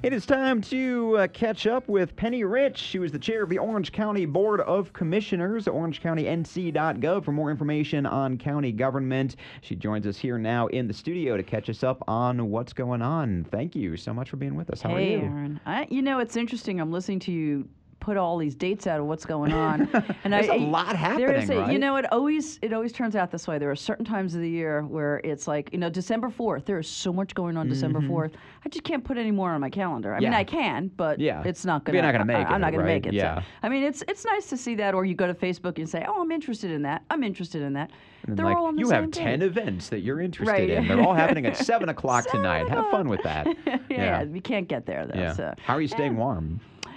It is time to catch up with Penny Rich. She was the chair of the Orange County Board of Commissioners, orangecountync.gov for more information on county government. She joins us here now in the studio to catch us up on what's going on. Thank you so much for being with us. How are you? Hey, Aaron. It's interesting. I'm listening to you put all these dates out of what's going on. And there's a lot happening, right? It always turns out this way. There are certain times of the year where it's like, December 4th, there is so much going on December 4th. I just can't put any more on my calendar. I mean, I can, but it's not going to. You're not going to make it. I'm not going right? to make it. Yeah. So, I mean, it's nice to see that, or you go to Facebook and say, oh, I'm interested in that. I'm interested in that. They're all on the you same have day. 10 events that you're interested Right. in. They're all happening at 7 o'clock tonight. Have fun with that. Yeah, we can't get there, though. Yeah. So. How are you staying warm?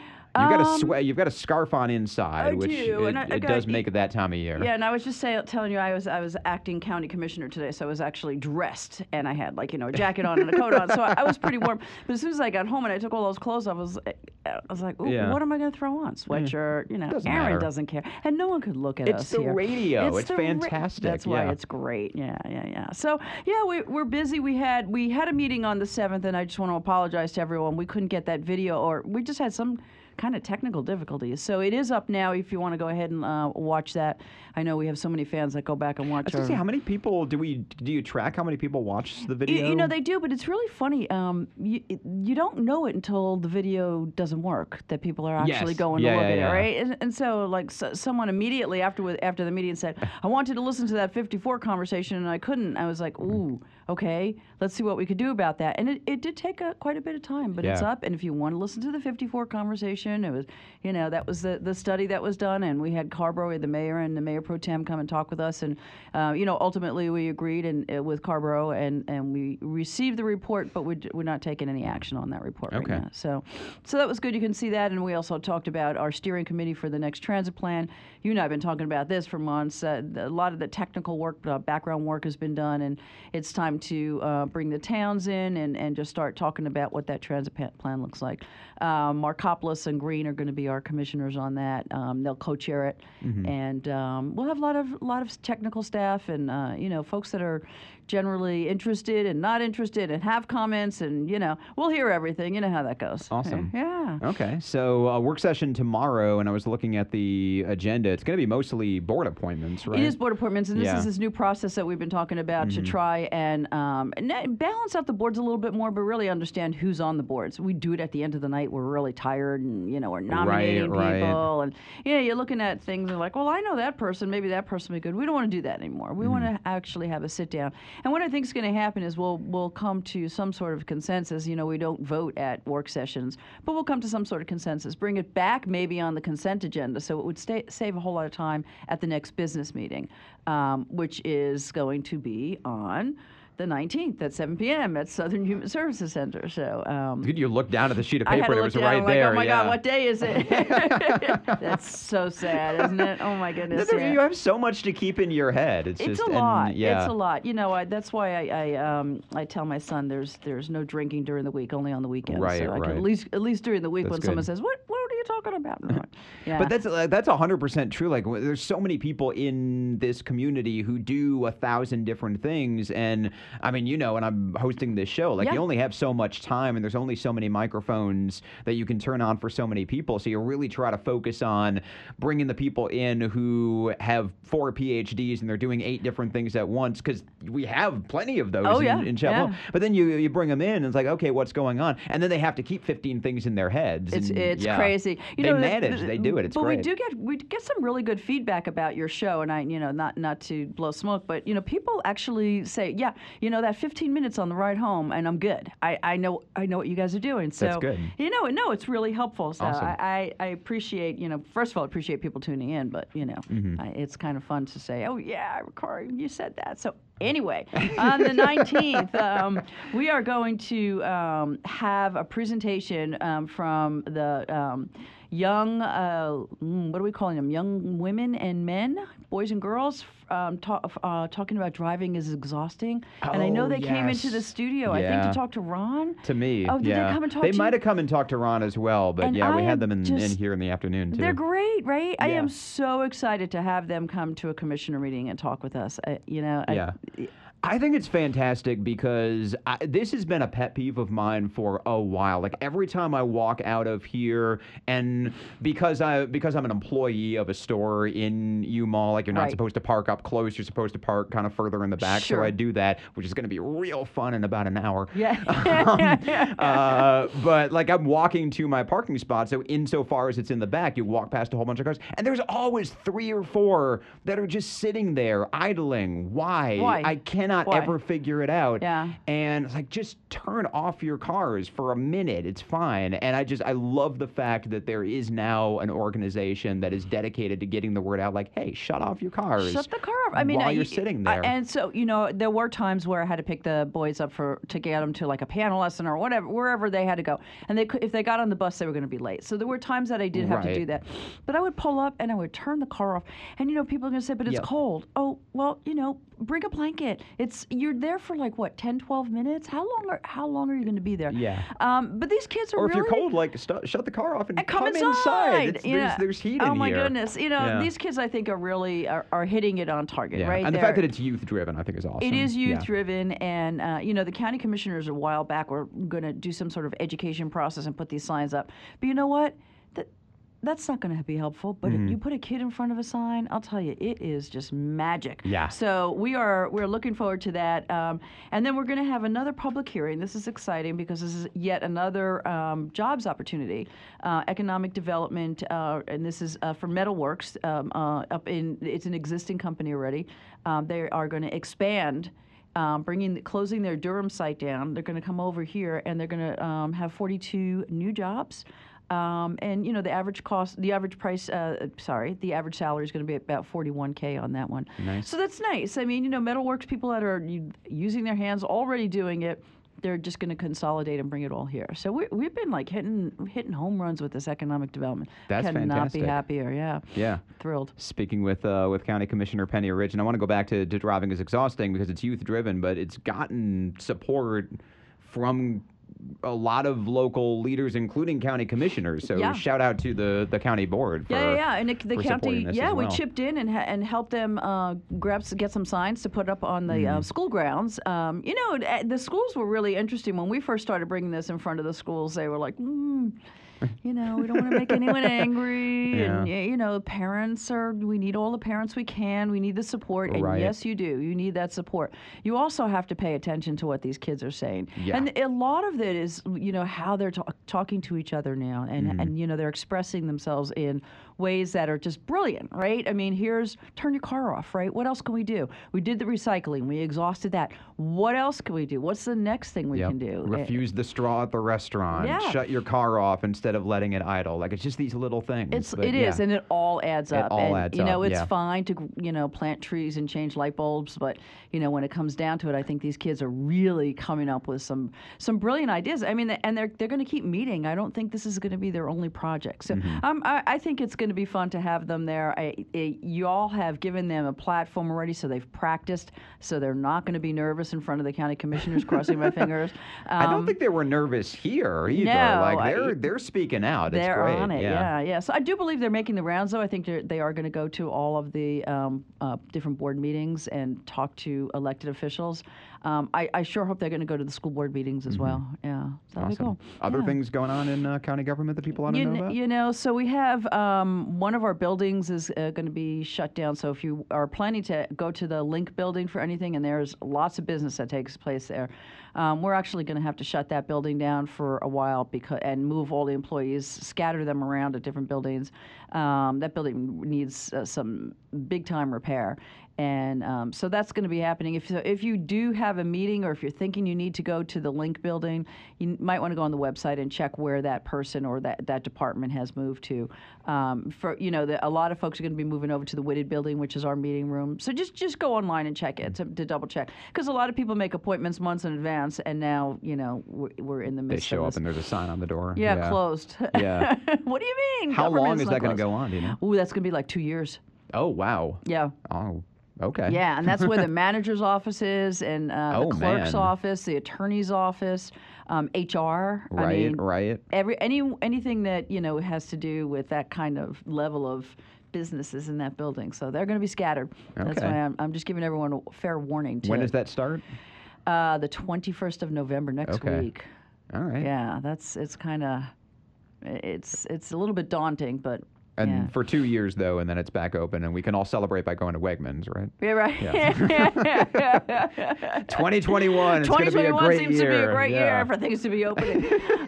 You've got a scarf on inside, which it does make it that time of year. Yeah, and I was just telling you, I was acting county commissioner today, so I was actually dressed, and I had a jacket on and a coat on, so I was pretty warm. But as soon as I got home and I took all those clothes off, I was like, ooh, what am I going to throw on? Sweatshirt, Aaron doesn't care, and no one could look at us It's the here. radio. It's fantastic. That's why it's great. Yeah. So we're busy. We had a meeting on the 7th, and I just want to apologize to everyone. We couldn't get that video, or we just had some kind of technical difficulties. So it is up now if you want to go ahead and watch that. I know we have so many fans that go back and watch. I was going to say, how many people do you track how many people watch the video? They do, but it's really funny. You don't know it until the video doesn't work, that people are actually going to look at it, right? And so someone immediately after the meeting said, I wanted to listen to that 54 conversation and I couldn't. I was like, ooh, okay, let's see what we could do about that. And it did take quite a bit of time, but it's up. And if you want to listen to the 54 conversation, it was, that was the study that was done, and we had Carrboro, the mayor, and the mayor pro tem come and talk with us, and ultimately we agreed with Carrboro, and we received the report, but we're not taking any action on that report right now. So that was good. You can see that, and we also talked about our steering committee for the next transit plan. You and I have been talking about this for months. A lot of the technical work, background work has been done, and it's time to bring the towns in and just start talking about what that transit plan looks like. Markopoulos and Green are going to be our commissioners on that. They'll co-chair it, and we'll have a lot of technical staff and folks that are generally interested and not interested and have comments, and we'll hear everything. You know how that goes. Awesome. Yeah. Okay, so work session tomorrow, and I was looking at the agenda. It's going to be mostly board appointments, right? It is board appointments, and this is this new process that we've been talking about to try and balance out the boards a little bit more, but really understand who's on the boards. We do it at the end of the night. We're really tired, and we're nominating people, and you're looking at things and like, well, I know that person. Maybe that person would be good. We don't want to do that anymore. We want to actually have a sit down. And what I think is going to happen is we'll come to some sort of consensus. We don't vote at work sessions, but we'll come to some sort of consensus. Bring it back maybe on the consent agenda, so it would save a whole lot of time at the next business meeting, which is going to be on the 19th at 7 p.m. at Southern Human Services Center. So you look down at the sheet of paper and it was right I'm there. Like, oh my God, what day is it? That's so sad, isn't it? Oh my goodness. You have so much to keep in your head. It's just a lot. Yeah. It's a lot. That's why I tell my son there's no drinking during the week, only on the weekends. Right, so I can at least during the week when someone says, what are you talking about? Yeah. But that's 100% true. Like, there's so many people in this community who do 1,000 different things, and I mean, when I'm hosting this show, like you only have so much time, and there's only so many microphones that you can turn on for so many people. So you really try to focus on bringing the people in who have 4 PhDs and they're doing 8 different things at once, because we have plenty of those in Chapel. Yeah. But then you bring them in, and it's like, okay, what's going on? And then they have to keep 15 things in their heads. It's crazy. They manage. They do it. It's great. But we get some really good feedback about your show, and I, not to blow smoke, but people actually say, that 15 minutes on the ride home, and I'm good. I know what you guys are doing. So that's good. It's really helpful. So awesome. I appreciate, first of all, I appreciate people tuning in, but it's kind of fun to say, oh yeah, Corey, you said that. So anyway, on the 19th, we are going to have a presentation from the young, what are we calling them? Young women and men, boys and girls, talking about driving is exhausting. And I know they came into the studio, I think, to talk to Ron. To me, oh, did they come and talk to you? They might have come and talked to Ron as well, but and we had them in here in the afternoon, too. They're great, right? I am so excited to have them come to a commissioner meeting and talk with us. I think it's fantastic because this has been a pet peeve of mine for a while. Like every time I walk out of here, and because I'm an employee of a store in U-Mall, like you're not supposed to park up close, you're supposed to park kind of further in the back. Sure. So I do that, which is going to be real fun in about an hour. Yeah. But like I'm walking to my parking spot, so insofar as it's in the back, you walk past a whole bunch of cars, and there's always 3 or 4 that are just sitting there idling. Why? I cannot ever figure it out. Yeah. And it's like, just turn off your cars for a minute. It's fine. And I love the fact that there is now an organization that is dedicated to getting the word out, like, hey, shut off your cars. Shut the car off. I mean, while you're sitting there. And so, there were times where I had to pick the boys up to get them to like a piano lesson or whatever, wherever they had to go. And if they got on the bus, they were going to be late. So there were times that I did have to do that. But I would pull up and I would turn the car off. And, people are going to say, but it's cold. Oh, well, bring a blanket. You're there for like what, 10, 12 minutes? How long are you going to be there? Yeah. But these kids are or really... if you're cold, like shut the car off and come inside. There's heat in here. Oh my goodness. These kids I think are really are hitting it on target, right? And the fact that it's youth driven I think is awesome. It is youth driven, and the county commissioners a while back were going to do some sort of education process and put these signs up. But you know what? That's not going to be helpful, but if you put a kid in front of a sign, I'll tell you, it is just magic. Yeah. So we're looking forward to that, and then we're going to have another public hearing. This is exciting because this is yet another jobs opportunity, economic development, and this is for Metalworks. It's an existing company already. They are going to expand. Closing their Durham site down. They're going to come over here and they're going to have 42 new jobs. And the average salary is going to be about $41K on that one. Nice. So that's nice. I mean, Metalworks people that are using their hands, already doing it, they're just going to consolidate and bring it all here. So we've been like hitting home runs with this economic development. That's fantastic. Cannot be happier. Yeah. Yeah. Thrilled. Speaking with County Commissioner Penny Rich, and I want to go back to driving is exhausting because it's youth driven, but it's gotten support from a lot of local leaders, including county commissioners. So shout out to the county board. And the county, we chipped in and helped them get some signs to put up on the school grounds. The schools were really interesting when we first started bringing this in front of the schools. They were like, we don't want to make anyone angry. And, parents we need all the parents we can. We need the support. And yes, you do. You need that support. You also have to pay attention to what these kids are saying. Yeah. And a lot of it is, how they're talking to each other now. And they're expressing themselves in ways that are just brilliant, right? I mean, turn your car off, right? What else can we do? We did the recycling. We exhausted that. What else can we do? What's the next thing we can do? Refuse the straw at the restaurant. Yeah. Shut your car off instead of letting it idle. Like, it's just these little things. It is, and it all adds up. It all adds up. It's fine to, plant trees and change light bulbs, but, when it comes down to it, I think these kids are really coming up with some brilliant ideas. I mean, and they're going to keep meeting. I don't think this is going to be their only project. So I think it's going to be fun to have them there. You all have given them a platform already, so they've practiced, so they're not going to be nervous in front of the county commissioners, crossing my fingers. I don't think they were nervous here either. No, they're speaking out. It's they're great. on it, yeah. So I do believe they're making the rounds, though. I think they are going to go to all of the different board meetings and talk to elected officials. I sure hope they're going to go to the school board meetings as well. Yeah, so that'd be cool. Other things going on in county government that people want to know about? So we have one of our buildings is going to be shut down. So if you are planning to go to the Link building for anything, and there's lots of business that takes place there, we're actually going to have to shut that building down for a while and move all the employees, scatter them around at different buildings. That building needs some big-time repair. And so that's going to be happening. If you do have a meeting, or if you're thinking you need to go to the Link building, you might want to go on the website and check where that person or that department has moved to. A lot of folks are going to be moving over to the Whitted building, which is our meeting room. So just go online and check it to double check, because a lot of people make appointments months in advance, and now we're in the midst. They show of up and there's a sign on the door. Yeah, closed. Yeah. What do you mean? How long is that going to go on? Do you know? Ooh, that's going to be like 2 years. Oh wow. Yeah. Oh. Okay. Yeah, and that's where the manager's office is, and the clerk's office, the attorney's office, HR. Right. Anything that has to do with that kind of level of businesses in that building, so they're going to be scattered. Okay. That's why I'm just giving everyone a fair warning. When does that start? The 21st of November next week. All right. Yeah, it's a little bit daunting, but. And for 2 years, though, and then it's back open, and we can all celebrate by going to Wegmans, right? Yeah, right. Yeah. 2021, it's going to be a great year. Seems to be a great year for things to be opening.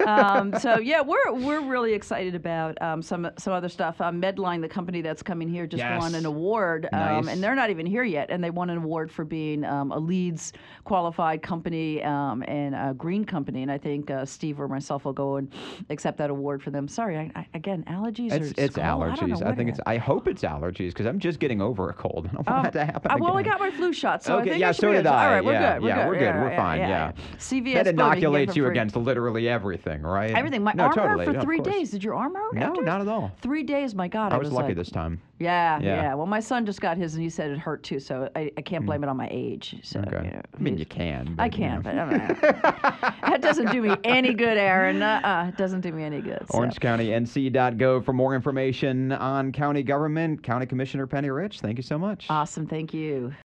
We're really excited about some other stuff. Medline, the company that's coming here, just won an award, nice. And they're not even here yet, and they won an award for being a LEEDs qualified company and a green company, and I think Steve or myself will go and accept that award for them. Sorry, again, allergies it's allergies. I hope it's allergies because I'm just getting over a cold. I don't want that to happen again. Well, I got my flu shot, so okay, I think so did I. All right, we're good. We're good. We're fine. Yeah. CVS. That inoculates you against literally everything, right? Everything. My arm hurt for 3 days. Did your arm hurt? No, not at all. 3 days. My God, I was lucky this time. Yeah. Well, my son just got his, and he said it hurt too. So I can't blame it on my age. So, okay. I mean, you can. I can, but that doesn't do me any good, Aaron. It doesn't do me any good. OrangeCountyNC.gov for more information on county government. County Commissioner Penny Rich, thank you so much. Awesome. Thank you.